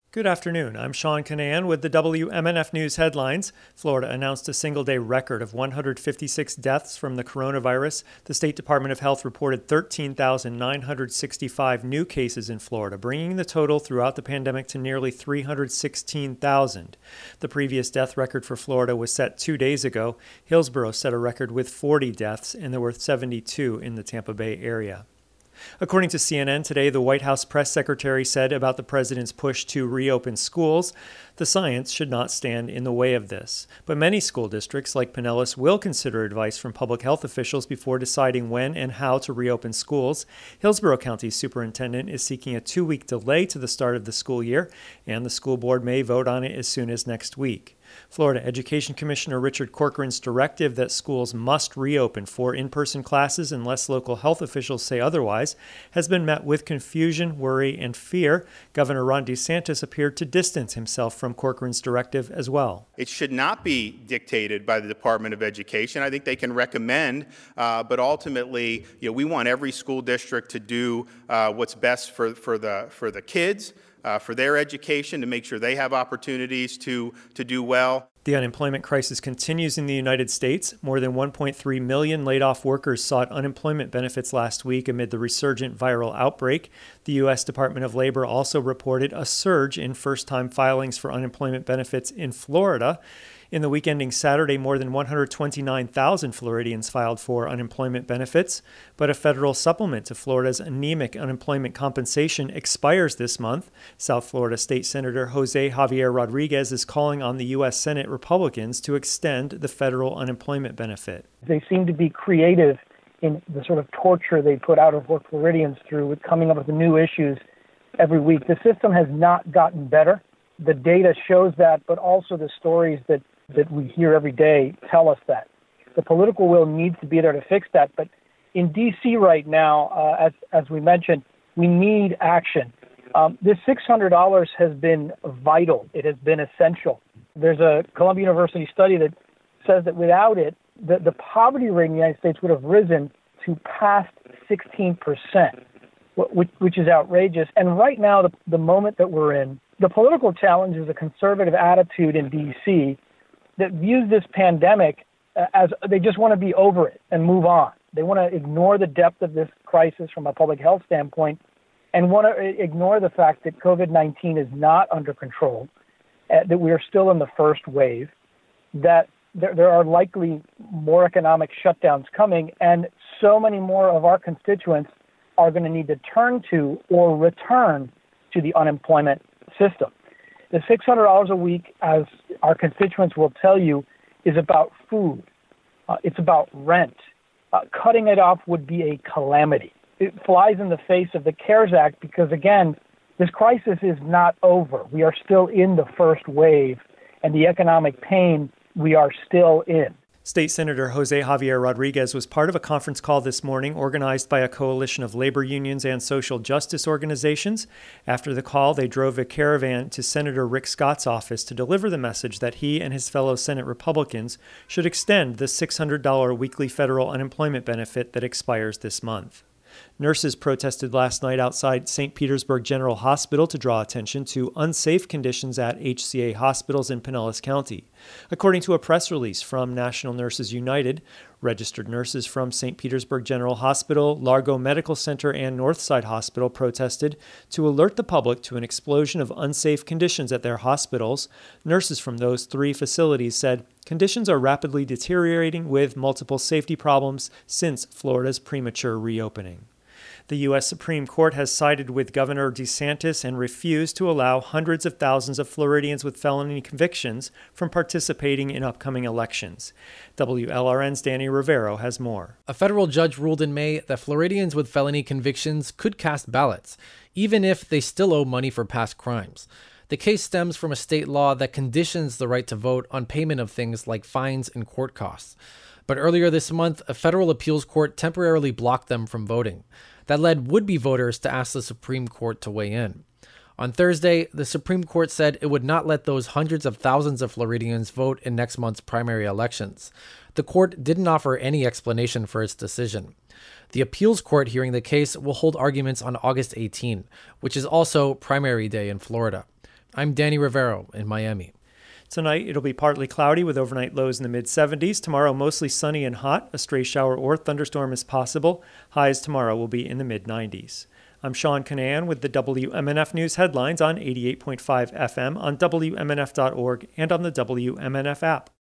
Good afternoon. I'm Sean Kinane with the WMNF News headlines. Florida announced a single-day record of 156 deaths from the coronavirus. The State Department of Health reported 13,965 new cases in Florida, bringing the total throughout the pandemic to nearly 316,000. The previous death record for Florida was set 2 days ago. Hillsborough set a record with 40 deaths, and there were 72 in the Tampa Bay area. According to CNN today, the White House press secretary said about the president's push to reopen schools, the science should not stand in the way of this. But many school districts, like Pinellas, will consider advice from public health officials before deciding when and how to reopen schools. Hillsborough County's superintendent is seeking a 2-week delay to the start of the school year, and the school board may vote on it as soon as next week. Florida Education Commissioner Richard Corcoran's directive that schools must reopen for in-person classes unless local health officials say otherwise has been met with confusion, worry, and fear. Governor Ron DeSantis appeared to distance himself from Corcoran's directive as well. It should not be dictated by the Department of Education. I think they can recommend, but ultimately, we want every school district to do what's best for the kids. For their education, to make sure they have opportunities to do well. The unemployment crisis continues in the United States. More than 1.3 million laid-off workers sought unemployment benefits last week amid the resurgent viral outbreak. The U.S. Department of Labor also reported a surge in first-time filings for unemployment benefits in Florida. In the week ending Saturday, more than 129,000 Floridians filed for unemployment benefits, but a federal supplement to Florida's anemic unemployment compensation expires this month. South Florida State Senator Jose Javier Rodriguez is calling on the U.S. Senate Republicans to extend the federal unemployment benefit. They seem to be creative in the sort of torture they put out of work Floridians through with coming up with new issues every week. The system has not gotten better. The data shows that, but also the stories that we hear every day tell us that. The political will needs to be there to fix that. But in D.C. right now, as we mentioned, we need action. This $600 has been vital. It has been essential. There's a Columbia University study that says that without it, the poverty rate in the United States would have risen to past 16%, which is outrageous. And right now, the moment that we're in, the political challenge is a conservative attitude in D.C. that views this pandemic as they just want to be over it and move on. They want to ignore the depth of this crisis from a public health standpoint and want to ignore the fact that COVID-19 is not under control, that we are still in the first wave, that there are likely more economic shutdowns coming, and so many more of our constituents are going to need to turn to or return to the unemployment system. The $600 a week, as our constituents will tell you, is about food. It's about rent. Cutting it off would be a calamity. It flies in the face of the CARES Act because, again, this crisis is not over. We are still in the first wave, and the economic pain we are still in. State Senator Jose Javier Rodriguez was part of a conference call this morning organized by a coalition of labor unions and social justice organizations. After the call, they drove a caravan to Senator Rick Scott's office to deliver the message that he and his fellow Senate Republicans should extend the $600 weekly federal unemployment benefit that expires this month. Nurses protested last night outside St. Petersburg General Hospital to draw attention to unsafe conditions at HCA hospitals in Pinellas County. According to a press release from National Nurses United, registered nurses from St. Petersburg General Hospital, Largo Medical Center, and Northside Hospital protested to alert the public to an explosion of unsafe conditions at their hospitals. Nurses from those 3 facilities said conditions are rapidly deteriorating with multiple safety problems since Florida's premature reopening. The U.S. Supreme Court has sided with Governor DeSantis and refused to allow hundreds of thousands of Floridians with felony convictions from participating in upcoming elections. WLRN's Danny Rivero has more. A federal judge ruled in May that Floridians with felony convictions could cast ballots, even if they still owe money for past crimes. The case stems from a state law that conditions the right to vote on payment of things like fines and court costs. But earlier this month, a federal appeals court temporarily blocked them from voting. That led would-be voters to ask the Supreme Court to weigh in. On Thursday, the Supreme Court said it would not let those hundreds of thousands of Floridians vote in next month's primary elections. The court didn't offer any explanation for its decision. The appeals court hearing the case will hold arguments on August 18, which is also primary day in Florida. I'm Danny Rivero in Miami. Tonight, it'll be partly cloudy with overnight lows in the mid-70s. Tomorrow, mostly sunny and hot. A stray shower or thunderstorm is possible. Highs tomorrow will be in the mid-90s. I'm Sean Canan with the WMNF News headlines on 88.5 FM, on WMNF.org, and on the WMNF app.